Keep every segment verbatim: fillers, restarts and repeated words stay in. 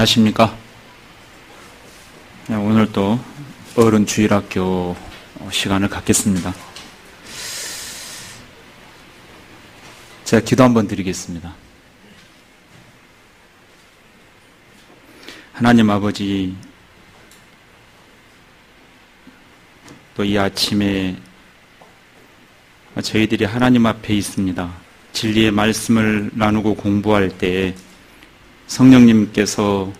안녕하십니까. 오늘 또 어른 주일학교 시간을 갖겠습니다. 제가 기도 한번 드리겠습니다. 하나님 아버지, 또 이 아침에 저희들이 하나님 앞에 있습니다. 진리의 말씀을 나누고 공부할 때 성령님께서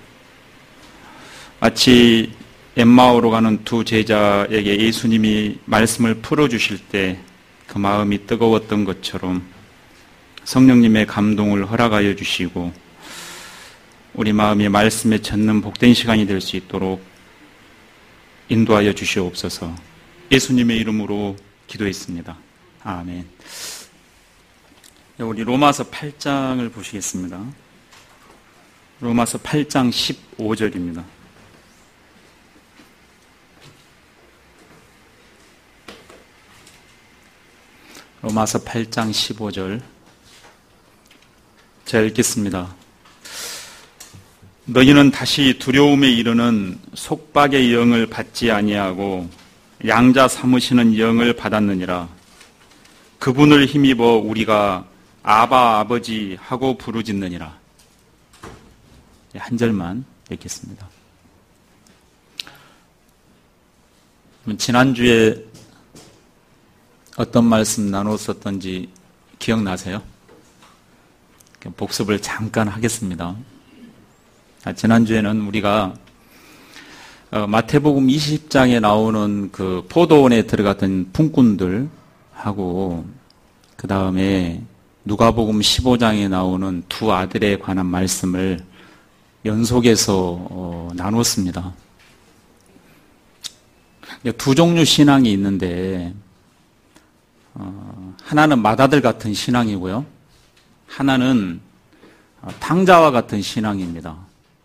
마치 엠마오로 가는 두 제자에게 예수님이 말씀을 풀어주실 때 그 마음이 뜨거웠던 것처럼 성령님의 감동을 허락하여 주시고 우리 마음이 말씀에 젖는 복된 시간이 될 수 있도록 인도하여 주시옵소서. 예수님의 이름으로 기도했습니다. 아멘. 우리 로마서 팔 장을 보시겠습니다. 로마서 팔 장 십오 절입니다. 로마서 팔 장 십오 절. 제가 읽겠습니다. 너희는 다시 두려움에 이르는 속박의 영을 받지 아니하고 양자 삼으시는 영을 받았느니라. 그분을 힘입어 우리가 아바 아버지 하고 부르짖느니라. 한 절만 읽겠습니다. 지난주에 어떤 말씀 나눴었던지 기억나세요? 복습을 잠깐 하겠습니다. 지난주에는 우리가 마태복음 이십 장에 나오는 그 포도원에 들어갔던 품꾼들하고 그 다음에 누가복음 십오 장에 나오는 두 아들에 관한 말씀을 연속해서 어, 나눴습니다. 두 종류 신앙이 있는데 어, 하나는 맏아들 같은 신앙이고요. 하나는 탕자와 같은 신앙입니다.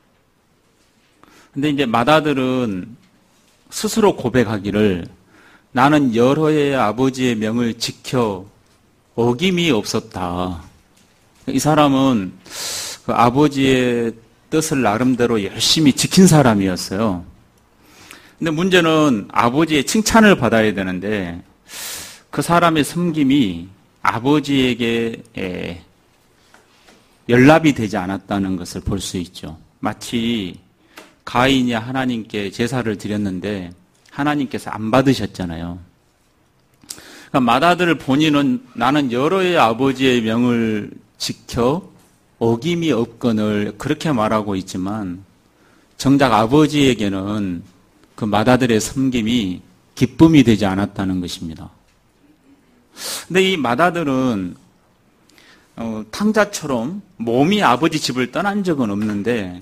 근데 이제 맏아들은 스스로 고백하기를 나는 여러 해의 아버지의 명을 지켜 어김이 없었다. 이 사람은 그 아버지의 뜻을 나름대로 열심히 지킨 사람이었어요. 근데 문제는 아버지의 칭찬을 받아야 되는데 그 사람의 섬김이 아버지에게 연락이 되지 않았다는 것을 볼 수 있죠. 마치 가인이 하나님께 제사를 드렸는데 하나님께서 안 받으셨잖아요. 그러니까 맏아들 본인은 나는 여러 해 아버지의 명을 지켜 어김이 없거늘 그렇게 말하고 있지만 정작 아버지에게는 그 맏아들의 섬김이 기쁨이 되지 않았다는 것입니다. 근데 이 맏아들은 어, 탕자처럼 몸이 아버지 집을 떠난 적은 없는데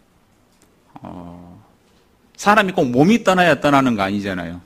어, 사람이 꼭 몸이 떠나야 떠나는 거 아니잖아요.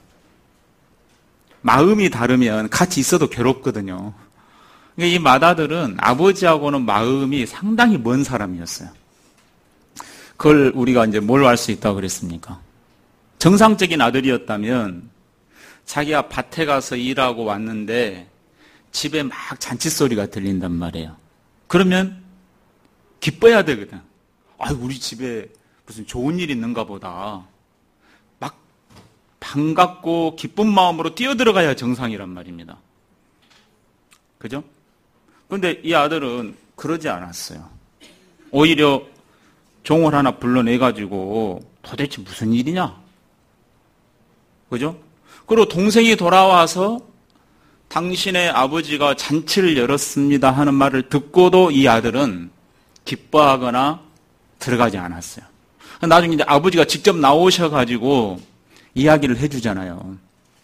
마음이 다르면 같이 있어도 괴롭거든요. 이 맏아들은 아버지하고는 마음이 상당히 먼 사람이었어요. 그걸 우리가 이제 뭘 알 수 있다고 그랬습니까? 정상적인 아들이었다면 자기가 밭에 가서 일하고 왔는데 집에 막 잔치 소리가 들린단 말이에요. 그러면 기뻐야 되거든. 아, 우리 집에 무슨 좋은 일 있는가 보다. 막 반갑고 기쁜 마음으로 뛰어들어가야 정상이란 말입니다. 그죠? 그런데 이 아들은 그러지 않았어요. 오히려 종을 하나 불러내가지고 도대체 무슨 일이냐? 그죠? 그리고 동생이 돌아와서 당신의 아버지가 잔치를 열었습니다 하는 말을 듣고도 이 아들은 기뻐하거나 들어가지 않았어요. 나중에 이제 아버지가 직접 나오셔가지고 이야기를 해주잖아요.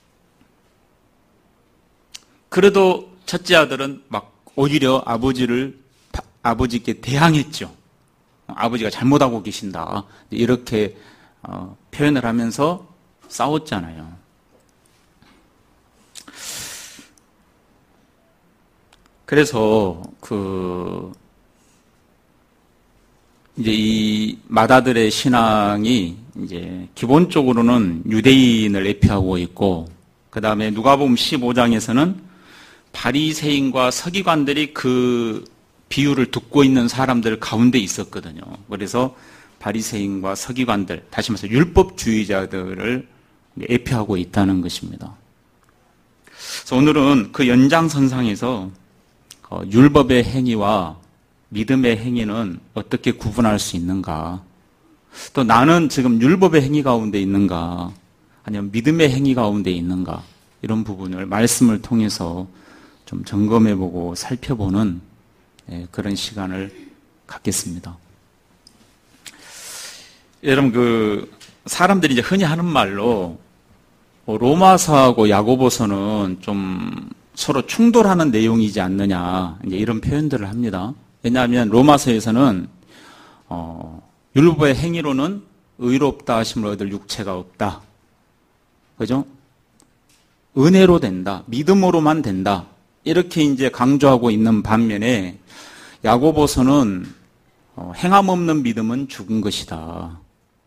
그래도 첫째 아들은 막 오히려 아버지를 아버지께 대항했죠. 아버지가 잘못하고 계신다. 이렇게 어, 표현을 하면서 싸웠잖아요. 그래서 그 이제 이 맏아들의 신앙이 이제 기본적으로는 유대인을 대표하고 있고, 그 다음에 누가복음 십오 장에서는 바리새인과 서기관들이 그 비유를 듣고 있는 사람들 가운데 있었거든요. 그래서 바리새인과 서기관들, 다시 말해서 율법주의자들을 예표하고 있다는 것입니다. 그래서 오늘은 그 연장선상에서 율법의 행위와 믿음의 행위는 어떻게 구분할 수 있는가? 또 나는 지금 율법의 행위 가운데 있는가? 아니면 믿음의 행위 가운데 있는가? 이런 부분을 말씀을 통해서 좀 점검해보고 살펴보는 그런 시간을 갖겠습니다. 여러분, 그 사람들이 이제 흔히 하는 말로 로마서하고 야고보서는 좀 서로 충돌하는 내용이지 않느냐, 이제 이런 표현들을 합니다. 왜냐하면 로마서에서는 어, 율법의 행위로는 의롭다 하심을 얻을 육체가 없다. 그죠? 은혜로 된다. 믿음으로만 된다. 이렇게 이제 강조하고 있는 반면에 야고보서는 어, 행함 없는 믿음은 죽은 것이다.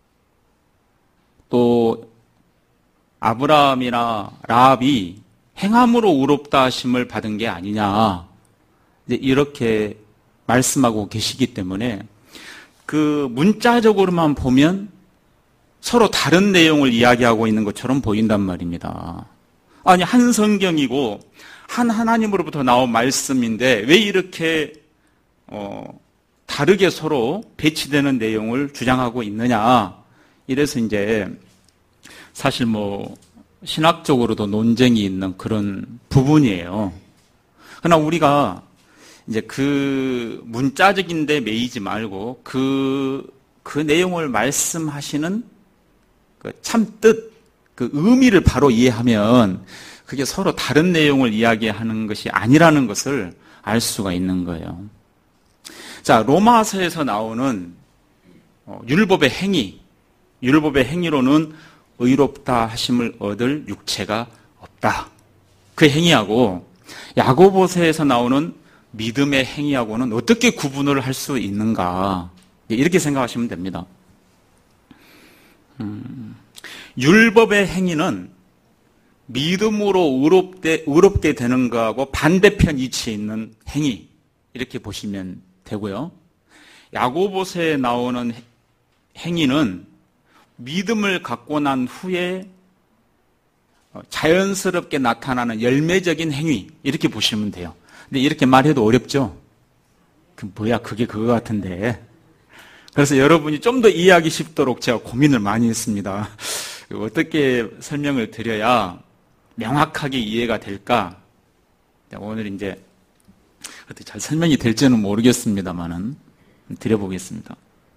또 아브라함이나 라합이 행함으로 의롭다 하심을 받은 게 아니냐. 이제 이렇게 말씀하고 계시기 때문에 그 문자적으로만 보면 서로 다른 내용을 이야기하고 있는 것처럼 보인단 말입니다. 아니, 한 성경이고 한 하나님으로부터 나온 말씀인데 왜 이렇게 어, 다르게 서로 배치되는 내용을 주장하고 있느냐. 이래서 이제 사실 뭐 신학적으로도 논쟁이 있는 그런 부분이에요. 그러나 우리가 이제 그 문자적인 데 매이지 말고 그, 그 내용을 말씀하시는 그 참뜻, 그 의미를 바로 이해하면 그게 서로 다른 내용을 이야기하는 것이 아니라는 것을 알 수가 있는 거예요. 자, 로마서에서 나오는 율법의 행위, 율법의 행위로는 의롭다 하심을 얻을 육체가 없다. 그 행위하고 야고보서에서 나오는 믿음의 행위하고는 어떻게 구분을 할 수 있는가, 이렇게 생각하시면 됩니다. 음, 율법의 행위는 믿음으로 의롭게, 의롭게 되는 것하고 반대편 위치에 있는 행위, 이렇게 보시면 되고요. 야고보서에 나오는 행위는 믿음을 갖고 난 후에 자연스럽게 나타나는 열매적인 행위, 이렇게 보시면 돼요. 근데 이렇게 말해도 어렵죠? 그 뭐야, 그게 그거 같은데. 그래서 여러분이 좀 더 이해하기 쉽도록 제가 고민을 많이 했습니다. 어떻게 설명을 드려야 명확하게 이해가 될까? 오늘 이제 어떻게 잘 설명이 될지는 모르겠습니다만은 드려보겠습니다.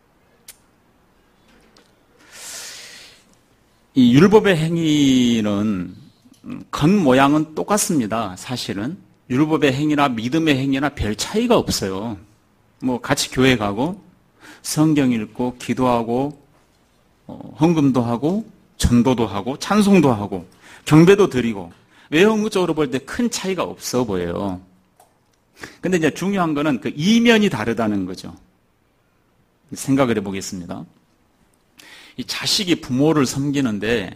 이 율법의 행위는 겉모양은 똑같습니다. 사실은 율법의 행위나 믿음의 행위나 별 차이가 없어요. 뭐 같이 교회 가고 성경 읽고 기도하고 어, 헌금도 하고 전도도 하고 찬송도 하고 경배도 드리고 외형적으로 볼 때 큰 차이가 없어 보여요. 근데 이제 중요한 거는 그 이면이 다르다는 거죠. 생각을 해보겠습니다. 이 자식이 부모를 섬기는데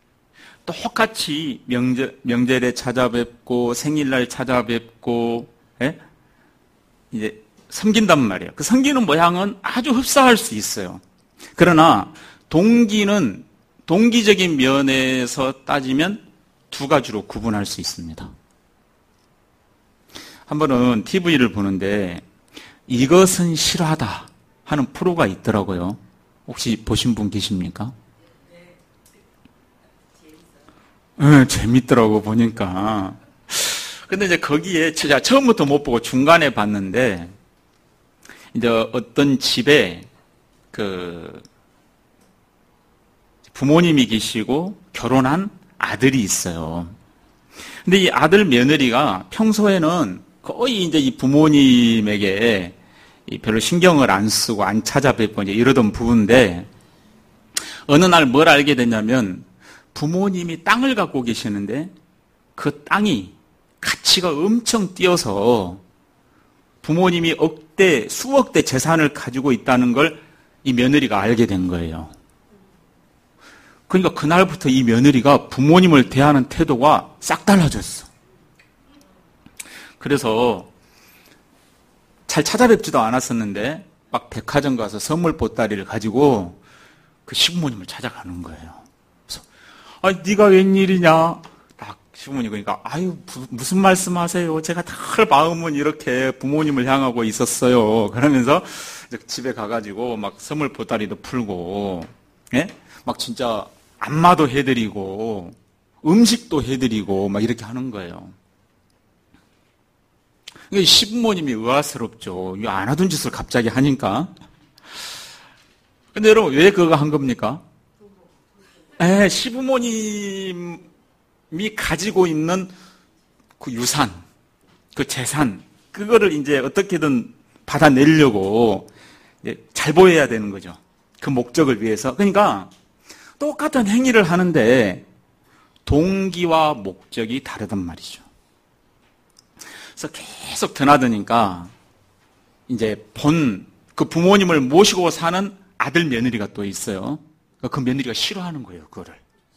똑같이 명절, 명절에 찾아뵙고 생일날 찾아뵙고 예? 이제 섬긴단 말이에요. 그 섬기는 모양은 아주 흡사할 수 있어요. 그러나 동기는 동기적인 면에서 따지면 두 가지로 구분할 수 있습니다. 한 번은 티비를 보는데 이것은 실화다 하는 프로가 있더라고요. 혹시 보신 분 계십니까? 네, 재밌더라고 보니까. 근데 이제 거기에 제가 처음부터 못 보고 중간에 봤는데 이제 어떤 집에 그 부모님이 계시고 결혼한 아들이 있어요. 근데 이 아들 며느리가 평소에는 거의 이제 이 부모님에게 별로 신경을 안 쓰고 안 찾아뵙고 이제 이러던 부부인데 어느 날 뭘 알게 됐냐면 부모님이 땅을 갖고 계시는데 그 땅이 가치가 엄청 뛰어서 부모님이 억대, 수억 대 재산을 가지고 있다는 걸 이 며느리가 알게 된 거예요. 그러니까 그날부터 이 며느리가 부모님을 대하는 태도가 싹 달라졌어. 그래서 잘 찾아뵙지도 않았었는데 막 백화점 가서 선물 보따리를 가지고 그 시부모님을 찾아가는 거예요. 그래서 아, 네가 웬일이냐? 딱 시부모님 그러니까 아유 부, 무슨 말씀하세요? 제가 늘 마음은 이렇게 부모님을 향하고 있었어요. 그러면서 집에 가가지고 막 선물 보따리도 풀고, 예? 막 진짜 안마도 해드리고 음식도 해드리고 막 이렇게 하는 거예요. 시부모님이 의아스럽죠. 안 하던 짓을 갑자기 하니까. 근데 여러분, 왜 그거 한 겁니까? 에, 시부모님이 가지고 있는 그 유산, 그 재산, 그거를 이제 어떻게든 받아내려고 잘 보여야 되는 거죠. 그 목적을 위해서. 그러니까 똑같은 행위를 하는데 동기와 목적이 다르단 말이죠. 그래서 계속 드나드니까 이제 본 그 부모님을 모시고 사는 아들 며느리가 또 있어요. 그 며느리가 싫어하는 거예요, 그거를.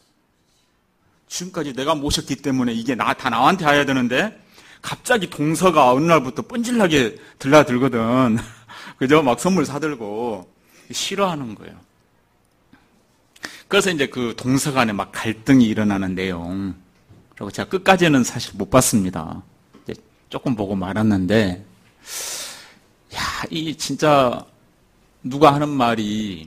지금까지 내가 모셨기 때문에 이게 나, 다 나한테 와야 되는데 갑자기 동서가 어느 날부터 뻔질나게 들라들거든. 그죠? 막 선물 사들고 싫어하는 거예요. 그래서 이제 그 동서 간에 막 갈등이 일어나는 내용. 그리고 제가 끝까지는 사실 못 봤습니다. 이제 조금 보고 말았는데, 야, 이 진짜 누가 하는 말이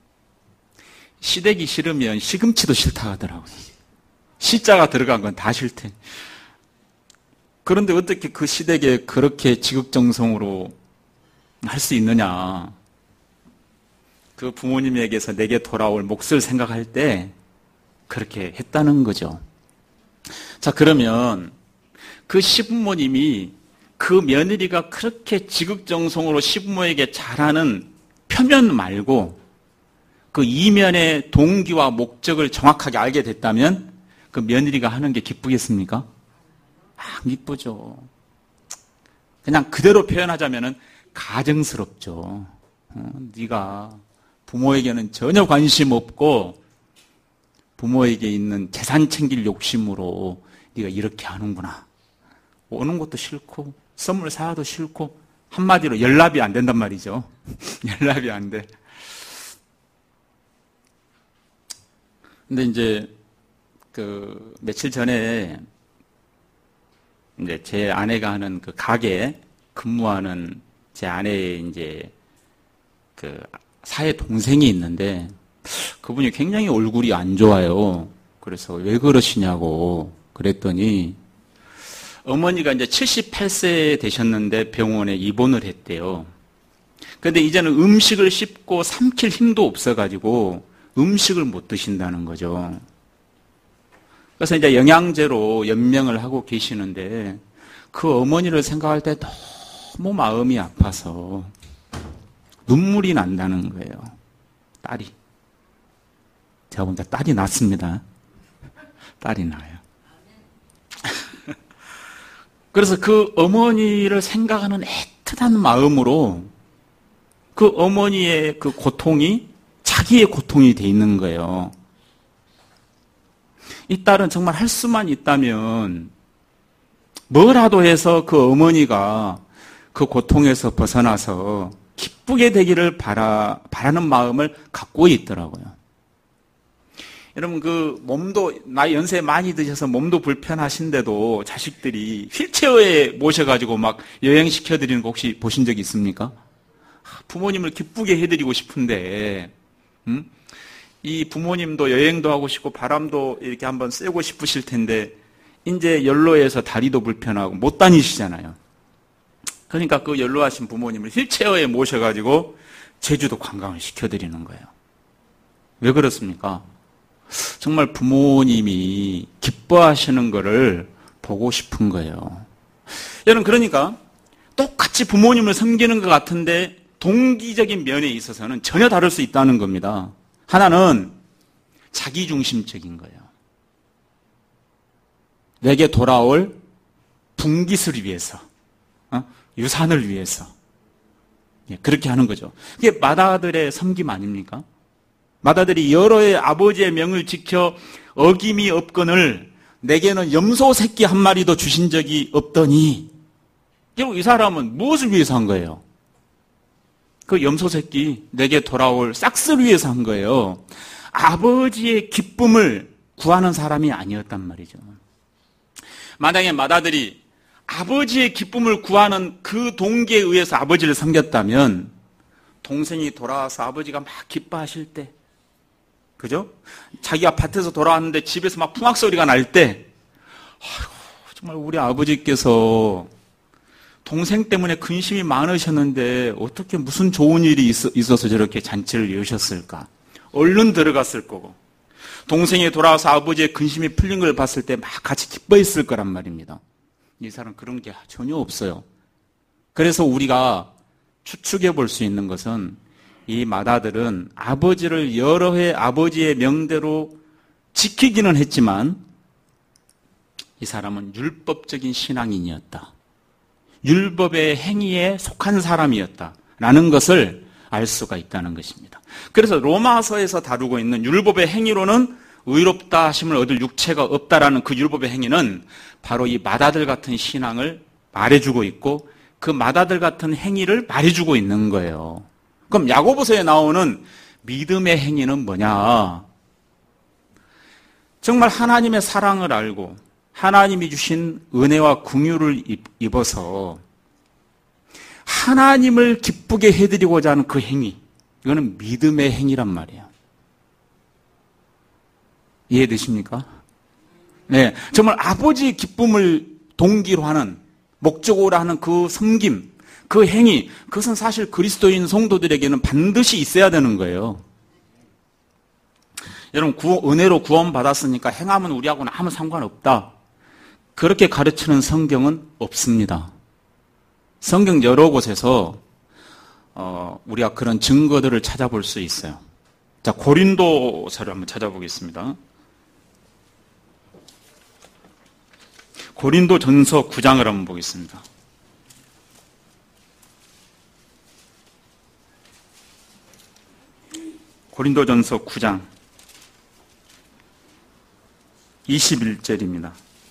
시댁이 싫으면 시금치도 싫다 하더라고요. 시자가 들어간 건 다 싫대. 그런데 어떻게 그 시댁에 그렇게 지극정성으로 할 수 있느냐. 그 부모님에게서 내게 돌아올 몫을 생각할 때 그렇게 했다는 거죠. 자, 그러면 그 시부모님이 그 며느리가 그렇게 지극정성으로 시부모에게 잘하는 표면 말고 그 이면의 동기와 목적을 정확하게 알게 됐다면 그 며느리가 하는 게 기쁘겠습니까? 안 기쁘죠. 그냥 그대로 표현하자면은 가증스럽죠. 어, 네가 부모에게는 전혀 관심 없고 부모에게 있는 재산 챙길 욕심으로 네가 이렇게 하는구나. 오는 것도 싫고 선물 사도 싫고 한마디로 연락이 안 된단 말이죠. 연락이 안 돼. 근데 이제 그 며칠 전에 이제 제 아내가 하는 그 가게 근무하는 제 아내의 이제 그 사회 동생이 있는데 그분이 굉장히 얼굴이 안 좋아요. 그래서 왜 그러시냐고 그랬더니 어머니가 이제 칠십팔 세 되셨는데 병원에 입원을 했대요. 그런데 이제는 음식을 씹고 삼킬 힘도 없어가지고 음식을 못 드신다는 거죠. 그래서 이제 영양제로 연명을 하고 계시는데 그 어머니를 생각할 때 너무 마음이 아파서 눈물이 난다는 거예요. 딸이. 제가 보니까 딸이 낳습니다. 딸이 나요. 그래서 그 어머니를 생각하는 애틋한 마음으로 그 어머니의 그 고통이 자기의 고통이 돼 있는 거예요. 이 딸은 정말 할 수만 있다면 뭐라도 해서 그 어머니가 그 고통에서 벗어나서 기쁘게 되기를 바라, 바라는 마음을 갖고 있더라고요. 여러분, 그 몸도, 나이 연세 많이 드셔서 몸도 불편하신데도 자식들이 휠체어에 모셔가지고 막 여행시켜드리는 거 혹시 보신 적 있습니까? 부모님을 기쁘게 해드리고 싶은데, 음? 이 부모님도 여행도 하고 싶고 바람도 이렇게 한번 쐬고 싶으실 텐데, 이제 연로해서 다리도 불편하고 못 다니시잖아요. 그러니까 그 연로하신 부모님을 휠체어에 모셔가지고 제주도 관광을 시켜드리는 거예요. 왜 그렇습니까? 정말 부모님이 기뻐하시는 것을 보고 싶은 거예요. 여러분, 그러니까 똑같이 부모님을 섬기는 것 같은데 동기적인 면에 있어서는 전혀 다를 수 있다는 겁니다. 하나는 자기중심적인 거예요. 내게 돌아올 분깃을 위해서, 어? 유산을 위해서. 예, 그렇게 하는 거죠. 그게 맏아들의 섬김 아닙니까? 맏아들이 여러의 아버지의 명을 지켜 어김이 없거늘 내게는 염소 새끼 한 마리도 주신 적이 없더니, 결국 이 사람은 무엇을 위해서 한 거예요? 그 염소 새끼 내게 돌아올 싹스를 위해서 한 거예요. 아버지의 기쁨을 구하는 사람이 아니었단 말이죠. 만약에 맏아들이 아버지의 기쁨을 구하는 그 동기에 의해서 아버지를 섬겼다면 동생이 돌아와서 아버지가 막 기뻐하실 때, 그죠? 자기가 밭에서 돌아왔는데 집에서 막 풍악 소리가 날 때, 아이고, 정말 우리 아버지께서 동생 때문에 근심이 많으셨는데 어떻게 무슨 좋은 일이 있어서 저렇게 잔치를 여셨을까? 얼른 들어갔을 거고, 동생이 돌아와서 아버지의 근심이 풀린 걸 봤을 때 막 같이 기뻐했을 거란 말입니다. 이 사람 그런 게 전혀 없어요. 그래서 우리가 추측해 볼 수 있는 것은 이 맏아들은 아버지를 여러 해 아버지의 명대로 지키기는 했지만 이 사람은 율법적인 신앙인이었다. 율법의 행위에 속한 사람이었다라는 것을 알 수가 있다는 것입니다. 그래서 로마서에서 다루고 있는 율법의 행위로는 의롭다 하심을 얻을 육체가 없다라는 그 율법의 행위는 바로 이 맏아들 같은 신앙을 말해주고 있고 그 맏아들 같은 행위를 말해주고 있는 거예요. 그럼 야고보서에 나오는 믿음의 행위는 뭐냐? 정말 하나님의 사랑을 알고 하나님이 주신 은혜와 긍휼을 입어서 하나님을 기쁘게 해드리고자 하는 그 행위, 이거는 믿음의 행위란 말이에요. 이해되십니까? 네, 정말 아버지의 기쁨을 동기로 하는, 목적으로 하는 그 섬김, 그 행위, 그것은 사실 그리스도인 성도들에게는 반드시 있어야 되는 거예요. 여러분, 구, 은혜로 구원받았으니까 행하면 우리하고는 아무 상관없다. 그렇게 가르치는 성경은 없습니다. 성경 여러 곳에서 어, 우리가 그런 증거들을 찾아볼 수 있어요. 자, 고린도서를 한번 찾아보겠습니다. 고린도전서 구 장을 한번 보겠습니다. 고린도전서 구 장 이십일 절입니다.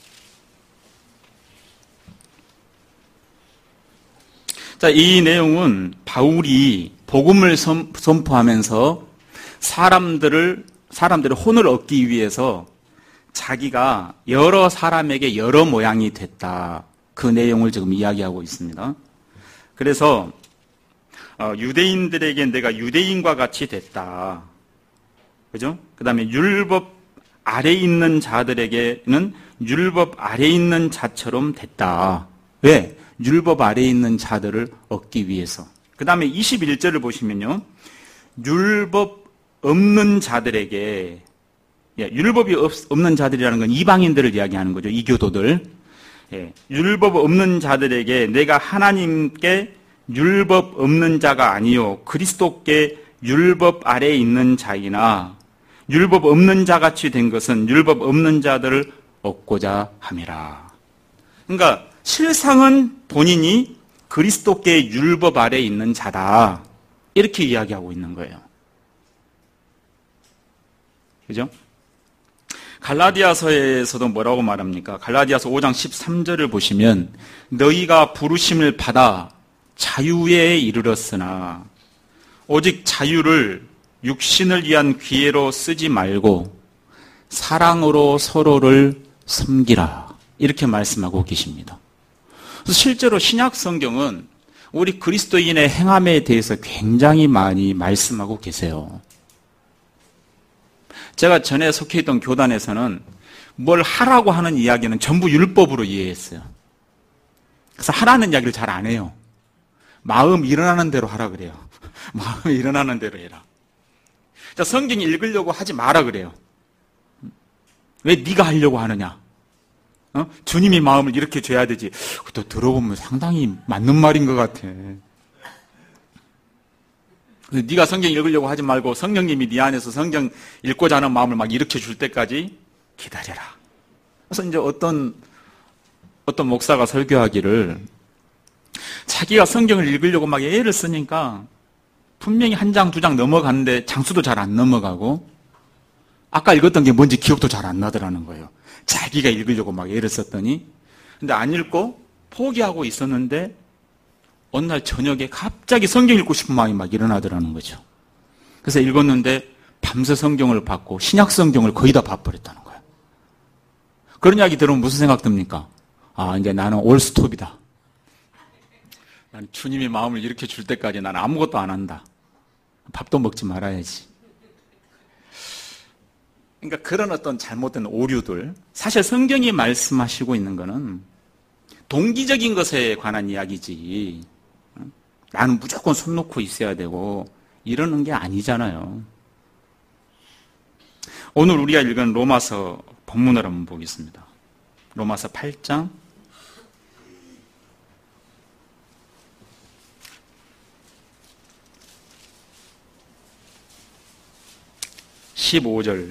자, 이 내용은 바울이 복음을 선포하면서 사람들을, 사람들의 혼을 얻기 위해서 자기가 여러 사람에게 여러 모양이 됐다. 그 내용을 지금 이야기하고 있습니다. 그래서 유대인들에게 내가 유대인과 같이 됐다. 그죠? 그 다음에 율법 아래 있는 자들에게는 율법 아래 있는 자처럼 됐다. 왜? 율법 아래 있는 자들을 얻기 위해서. 그 다음에 이십일 절을 보시면요. 율법 없는 자들에게, 예, 율법이 없, 없는 자들이라는 건 이방인들을 이야기하는 거죠. 이교도들. 예, 율법 없는 자들에게 내가 하나님께 율법 없는 자가 아니요 그리스도께 율법 아래에 있는 자이나 율법 없는 자같이 된 것은 율법 없는 자들을 얻고자 함이라. 그러니까 실상은 본인이 그리스도께 율법 아래에 있는 자다. 이렇게 이야기하고 있는 거예요. 그죠? 갈라디아서에서도 뭐라고 말합니까? 갈라디아서 오 장 십삼 절을 보시면 너희가 부르심을 받아 자유에 이르렀으나 오직 자유를 육신을 위한 기회로 쓰지 말고 사랑으로 서로를 섬기라. 이렇게 말씀하고 계십니다. 그래서 실제로 신약 성경은 우리 그리스도인의 행함에 대해서 굉장히 많이 말씀하고 계세요. 제가 전에 속해 있던 교단에서는 뭘 하라고 하는 이야기는 전부 율법으로 이해했어요. 그래서 하라는 이야기를 잘 안 해요. 마음 일어나는 대로 하라 그래요. 마음 일어나는 대로 해라. 자, 성경 읽으려고 하지 마라 그래요. 왜 네가 하려고 하느냐? 어? 주님이 마음을 이렇게 줘야 되지. 또 들어보면 상당히 맞는 말인 것 같아. 네가 성경 읽으려고 하지 말고 성령님이 네 안에서 성경 읽고자 하는 마음을 막 일으켜 줄 때까지 기다려라. 그래서 이제 어떤 어떤 목사가 설교하기를 자기가 성경을 읽으려고 막 애를 쓰니까 분명히 한 장, 두 장 넘어가는데 장수도 잘 안 넘어가고 아까 읽었던 게 뭔지 기억도 잘 안 나더라는 거예요. 자기가 읽으려고 막 애를 썼더니 근데 안 읽고 포기하고 있었는데 어느 날 저녁에 갑자기 성경 읽고 싶은 마음이 막 일어나더라는 거죠. 그래서 읽었는데 밤새 성경을 받고 신약 성경을 거의 다 봐버렸다는 거예요. 그런 이야기 들으면 무슨 생각 듭니까? 아, 이제 나는 올 스톱이다. 나는 주님이 마음을 이렇게 줄 때까지 나는 아무것도 안 한다. 밥도 먹지 말아야지. 그러니까 그런 어떤 잘못된 오류들, 사실 성경이 말씀하시고 있는 거는 동기적인 것에 관한 이야기지, 나는 무조건 손 놓고 있어야 되고 이러는 게 아니잖아요. 오늘 우리가 읽은 로마서 본문을 한번 보겠습니다. 로마서 팔 장 십오 절.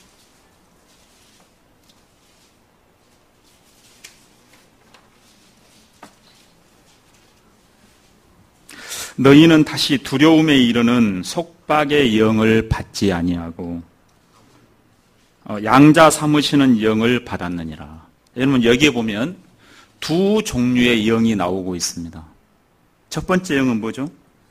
너희는 다시 두려움에 이르는 속박의 영을 받지 아니하고 양자 삼으시는 영을 받았느니라. 여러분, 여기에 보면 두 종류의 영이 나오고 있습니다. 첫 번째 영은 뭐죠?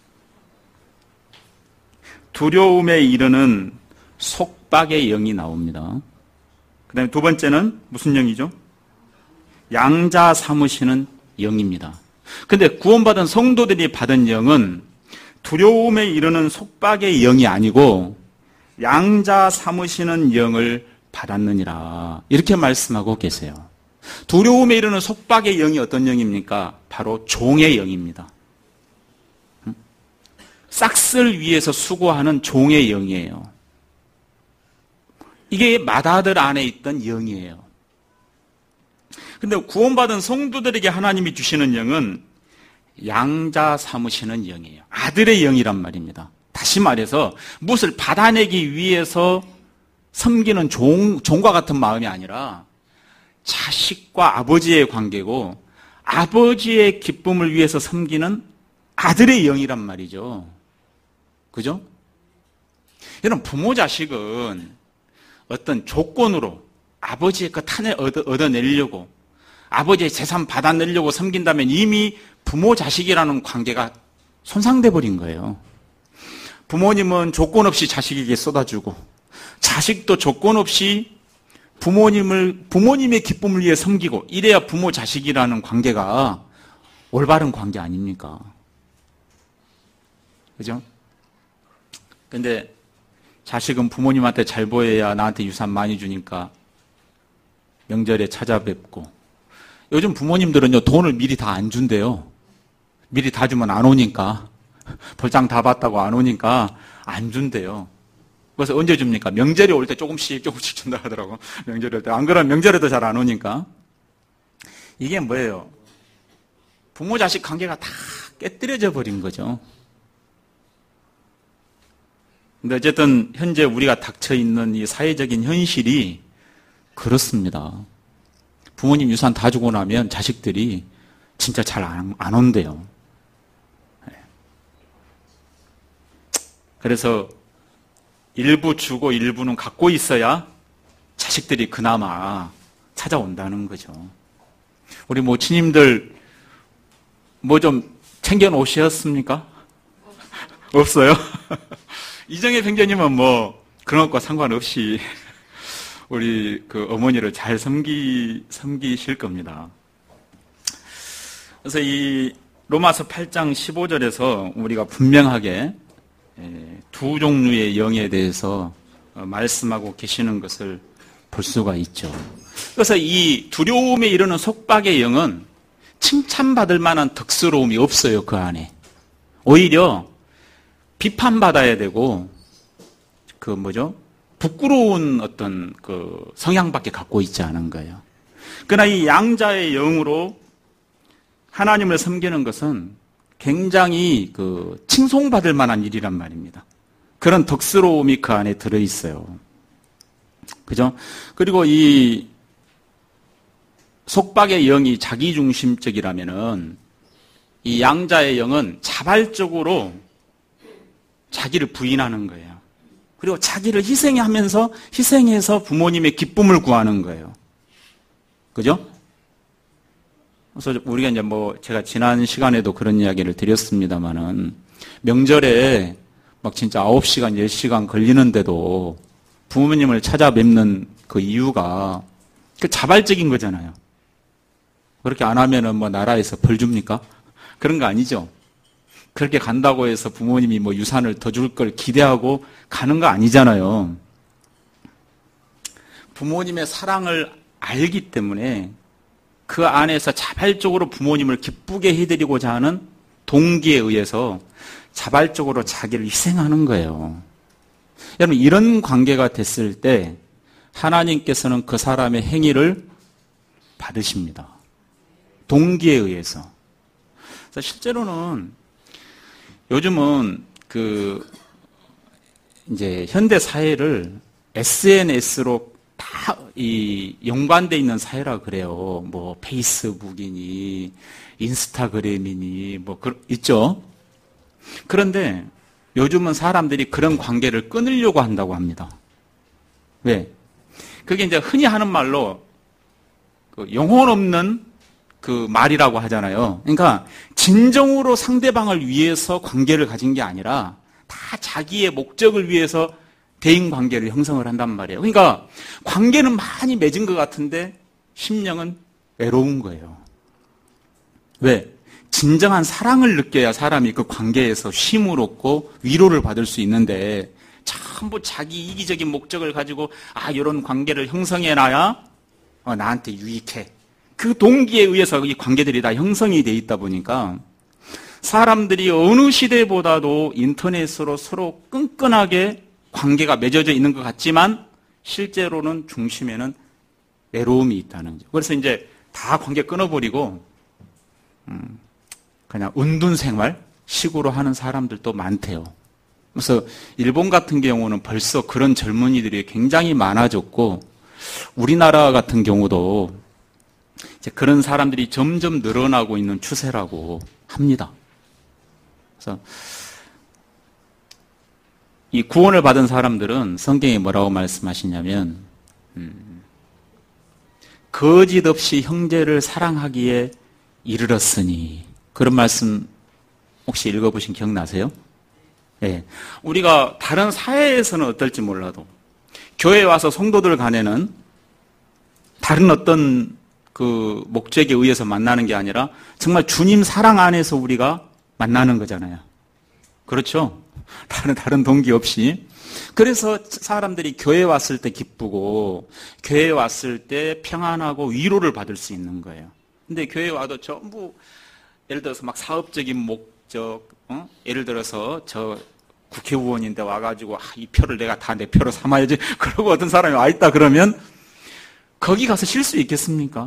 두려움에 이르는 속박의 영이 나옵니다. 그 다음에 두 번째는 무슨 영이죠? 양자 삼으시는 영입니다. 근데 구원받은 성도들이 받은 영은 두려움에 이르는 속박의 영이 아니고 양자 삼으시는 영을 받았느니라. 이렇게 말씀하고 계세요. 두려움에 이르는 속박의 영이 어떤 영입니까? 바로 종의 영입니다. 싹쓸 위해서 수고하는 종의 영이에요. 이게 마다들 안에 있던 영이에요. 근데 구원받은 성도들에게 하나님이 주시는 영은 양자 삼으시는 영이에요. 아들의 영이란 말입니다. 다시 말해서 무엇을 받아내기 위해서 섬기는 종, 종과 같은 마음이 아니라 자식과 아버지의 관계고 아버지의 기쁨을 위해서 섬기는 아들의 영이란 말이죠. 그죠? 여러분, 부모 자식은 어떤 조건으로 아버지의 것 하나 얻어, 얻어내려고 아버지의 재산 받아내려고 섬긴다면 이미 부모 자식이라는 관계가 손상돼 버린 거예요. 부모님은 조건 없이 자식에게 쏟아주고 자식도 조건 없이 부모님을 부모님의 기쁨을 위해 섬기고 이래야 부모 자식이라는 관계가 올바른 관계 아닙니까? 그죠? 근데 자식은 부모님한테 잘 보여야 나한테 유산 많이 주니까 명절에 찾아뵙고, 요즘 부모님들은요 돈을 미리 다 안 준대요. 미리 다 주면 안 오니까, 벌장 다 받다고 안 오니까 안 준대요. 그래서 언제 줍니까? 명절에 올 때 조금씩 조금씩 준다 하더라고. 명절에 올 때. 안 그러면 명절에도 잘 안 오니까. 이게 뭐예요? 부모 자식 관계가 다 깨뜨려져 버린 거죠. 근데 어쨌든 현재 우리가 닥쳐 있는 이 사회적인 현실이 그렇습니다. 부모님 유산 다 주고 나면 자식들이 진짜 잘 안 안 온대요. 그래서 일부 주고 일부는 갖고 있어야 자식들이 그나마 찾아온다는 거죠. 우리 모치님들 뭐 좀 챙겨 놓으셨습니까? 없어요? 이정혜 평자님은 뭐 그런 것과 상관없이 우리 그 어머니를 잘 섬기, 섬기실 겁니다. 그래서 이 로마서 팔 장 십오 절에서 우리가 분명하게 두 종류의 영에 대해서 말씀하고 계시는 것을 볼 수가 있죠. 그래서 이 두려움에 이르는 속박의 영은 칭찬받을 만한 덕스러움이 없어요, 그 안에. 오히려 비판받아야 되고, 그 뭐죠? 부끄러운 어떤 그 성향밖에 갖고 있지 않은 거예요. 그러나 이 양자의 영으로 하나님을 섬기는 것은 굉장히 그 칭송받을 만한 일이란 말입니다. 그런 덕스러움이 그 안에 들어있어요. 그죠? 그리고 이 속박의 영이 자기중심적이라면은 이 양자의 영은 자발적으로 자기를 부인하는 거예요. 그리고 자기를 희생하면서 희생해서 부모님의 기쁨을 구하는 거예요. 그죠? 그래서 우리가 이제 뭐 제가 지난 시간에도 그런 이야기를 드렸습니다만은 명절에 막 진짜 아홉 시간, 열 시간 걸리는데도 부모님을 찾아뵙는 그 이유가 그 자발적인 거잖아요. 그렇게 안 하면은 뭐 나라에서 벌 줍니까? 그런 거 아니죠. 그렇게 간다고 해서 부모님이 뭐 유산을 더 줄 걸 기대하고 가는 거 아니잖아요. 부모님의 사랑을 알기 때문에 그 안에서 자발적으로 부모님을 기쁘게 해드리고자 하는 동기에 의해서 자발적으로 자기를 희생하는 거예요. 여러분, 이런 관계가 됐을 때 하나님께서는 그 사람의 행위를 받으십니다. 동기에 의해서. 실제로는 요즘은 그 이제 현대 사회를 에스엔에스로 다 이 연관돼 있는 사회라 그래요. 뭐 페이스북이니 인스타그램이니 뭐 그 있죠. 그런데 요즘은 사람들이 그런 관계를 끊으려고 한다고 합니다. 왜? 그게 이제 흔히 하는 말로 그 영혼 없는 그 말이라고 하잖아요. 그러니까 진정으로 상대방을 위해서 관계를 가진 게 아니라 다 자기의 목적을 위해서 대인 관계를 형성을 한단 말이에요. 그러니까 관계는 많이 맺은 것 같은데 심령은 외로운 거예요. 왜? 진정한 사랑을 느껴야 사람이 그 관계에서 쉼을 얻고 위로를 받을 수 있는데 전부 자기 이기적인 목적을 가지고 아 이런 관계를 형성해놔야 어, 나한테 유익해. 그 동기에 의해서 이 관계들이 다 형성이 돼 있다 보니까 사람들이 어느 시대보다도 인터넷으로 서로 끈끈하게 관계가 맺어져 있는 것 같지만 실제로는 중심에는 외로움이 있다는 거죠. 그래서 이제 다 관계 끊어버리고 음, 그냥 운둔 생활 식으로 하는 사람들도 많대요. 그래서 일본 같은 경우는 벌써 그런 젊은이들이 굉장히 많아졌고 우리나라 같은 경우도 이제 그런 사람들이 점점 늘어나고 있는 추세라고 합니다. 그래서 이 구원을 받은 사람들은 성경에 뭐라고 말씀하시냐면 음, 거짓 없이 형제를 사랑하기에 이르렀으니 그런 말씀 혹시 읽어보신 기억나세요? 네. 우리가 다른 사회에서는 어떨지 몰라도 교회에 와서 성도들 간에는 다른 어떤 그 목적에 의해서 만나는 게 아니라 정말 주님 사랑 안에서 우리가 만나는 거잖아요. 그렇죠? 다른 다른 동기 없이. 그래서 사람들이 교회에 왔을 때 기쁘고 교회에 왔을 때 평안하고 위로를 받을 수 있는 거예요. 근데 교회에 와도 전부 예를 들어서 막 사업적인 목적, 어? 예를 들어서 저 국회의원인데 와가지고 아, 이 표를 내가 다 내 표로 삼아야지. 그러고 어떤 사람이 와 있다 그러면 거기 가서 쉴 수 있겠습니까?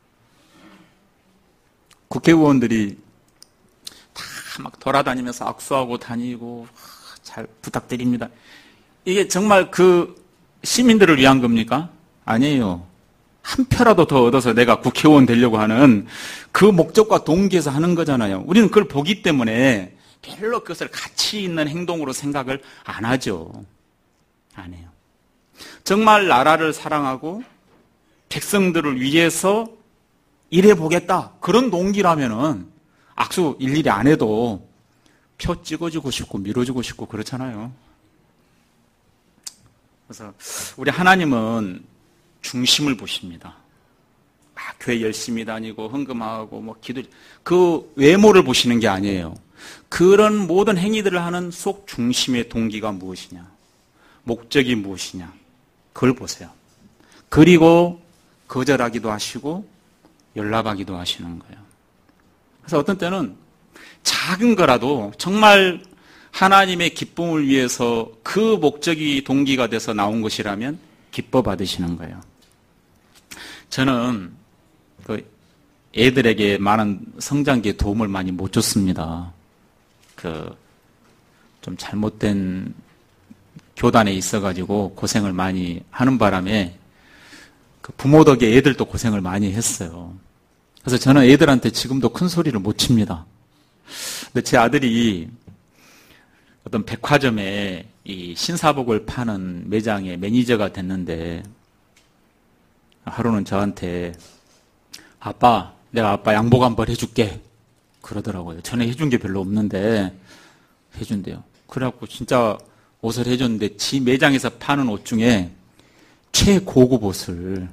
국회의원들이 다 막 돌아다니면서 악수하고 다니고 잘 부탁드립니다. 이게 정말 그 시민들을 위한 겁니까? 아니에요. 한 표라도 더 얻어서 내가 국회의원 되려고 하는 그 목적과 동기에서 하는 거잖아요. 우리는 그걸 보기 때문에 별로 그것을 가치 있는 행동으로 생각을 안 하죠. 안 해요. 정말 나라를 사랑하고 백성들을 위해서 일해보겠다. 그런 동기라면은 악수 일일이 안 해도 표 찍어주고 싶고 밀어주고 싶고 그렇잖아요. 그래서 우리 하나님은 중심을 보십니다. 막 교회 열심히 다니고 헌금하고 뭐 기도 그 외모를 보시는 게 아니에요. 그런 모든 행위들을 하는 속 중심의 동기가 무엇이냐, 목적이 무엇이냐, 그걸 보세요. 그리고 거절하기도 하시고 연락하기도 하시는 거예요. 그래서 어떤 때는 작은 거라도 정말 하나님의 기쁨을 위해서 그 목적이 동기가 돼서 나온 것이라면 기뻐 받으시는 거예요. 저는 그 애들에게 많은 성장기에 도움을 많이 못 줬습니다. 그 좀 잘못된 교단에 있어가지고 고생을 많이 하는 바람에 그 부모 덕에 애들도 고생을 많이 했어요. 그래서 저는 애들한테 지금도 큰 소리를 못 칩니다. 근데 제 아들이 어떤 백화점에 이 신사복을 파는 매장의 매니저가 됐는데 하루는 저한테 아빠, 내가 아빠 양복 한벌 해줄게. 그러더라고요. 전에 해준 게 별로 없는데 해준대요. 그래갖고 진짜 옷을 해줬는데 지 매장에서 파는 옷 중에 최고급 옷을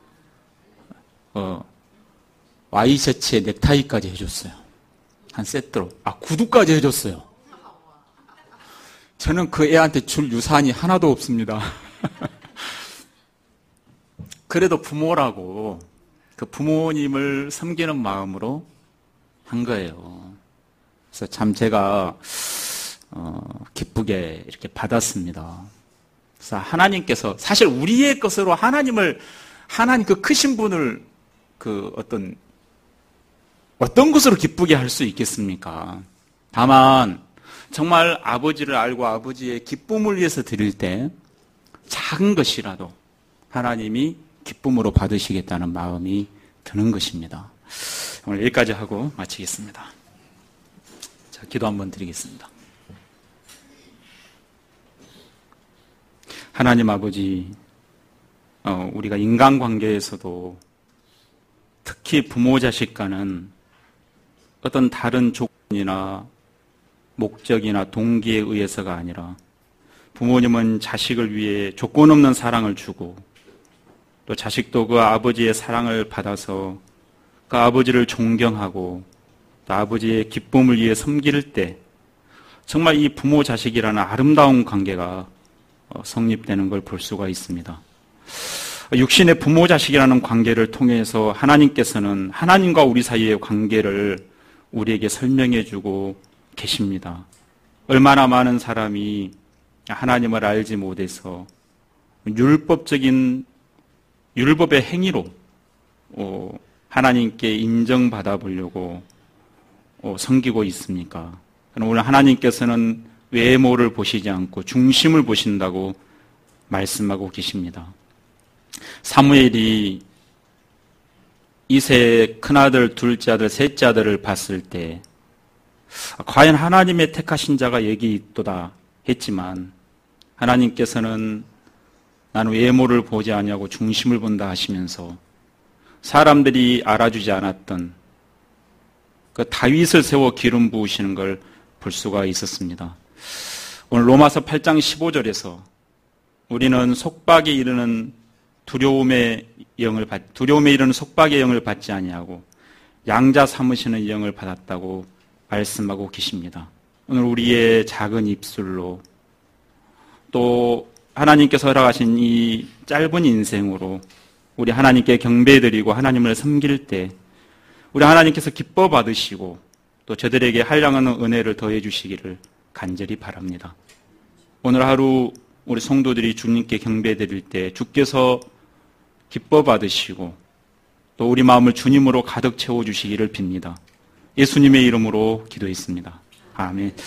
어, 와이셔츠에 넥타이까지 해줬어요. 한 세트로. 아, 구두까지 해줬어요. 저는 그 애한테 줄 유산이 하나도 없습니다. 그래도 부모라고 그 부모님을 섬기는 마음으로 한 거예요. 그래서 참 제가 어, 기쁘게 이렇게 받았습니다. 그래서 하나님께서 사실 우리의 것으로 하나님을 하나님 그 크신 분을 그 어떤 어떤 것으로 기쁘게 할 수 있겠습니까? 다만 정말 아버지를 알고 아버지의 기쁨을 위해서 드릴 때 작은 것이라도 하나님이 기쁨으로 받으시겠다는 마음이 드는 것입니다. 오늘 여기까지 하고 마치겠습니다. 자, 기도 한번 드리겠습니다. 하나님 아버지, 어, 우리가 인간관계에서도 특히 부모 자식 간은 어떤 다른 조건이나 목적이나 동기에 의해서가 아니라 부모님은 자식을 위해 조건 없는 사랑을 주고 또 자식도 그 아버지의 사랑을 받아서 그 아버지를 존경하고 또 아버지의 기쁨을 위해 섬길 때 정말 이 부모 자식이라는 아름다운 관계가 성립되는 걸 볼 수가 있습니다. 육신의 부모 자식이라는 관계를 통해서 하나님께서는 하나님과 우리 사이의 관계를 우리에게 설명해 주고 계십니다. 얼마나 많은 사람이 하나님을 알지 못해서 율법적인 율법의 행위로 하나님께 인정받아 보려고 섬기고 있습니까? 오늘 하나님께서는 외모를 보시지 않고 중심을 보신다고 말씀하고 계십니다. 사무엘이 이세의 큰아들, 둘째 아들, 셋째 아들을 봤을 때 과연 하나님의 택하신 자가 여기 있도다 했지만 하나님께서는 나는 외모를 보지 아니하고 중심을 본다 하시면서 사람들이 알아주지 않았던 그 다윗을 세워 기름 부으시는 걸 볼 수가 있었습니다. 오늘 로마서 팔 장 십오 절에서 우리는 속박에 이르는 두려움의 영을 받, 두려움에 이르는 속박의 영을 받지 아니하고 양자 삼으시는 영을 받았다고 말씀하고 계십니다. 오늘 우리의 작은 입술로 또 하나님께서 허락하신 이 짧은 인생으로 우리 하나님께 경배드리고 하나님을 섬길 때 우리 하나님께서 기뻐 받으시고 또 저들에게 한량한 은혜를 더해 주시기를 간절히 바랍니다. 오늘 하루 우리 성도들이 주님께 경배드릴 때 주께서 기뻐 받으시고 또 우리 마음을 주님으로 가득 채워주시기를 빕니다. 예수님의 이름으로 기도했습니다. 아멘.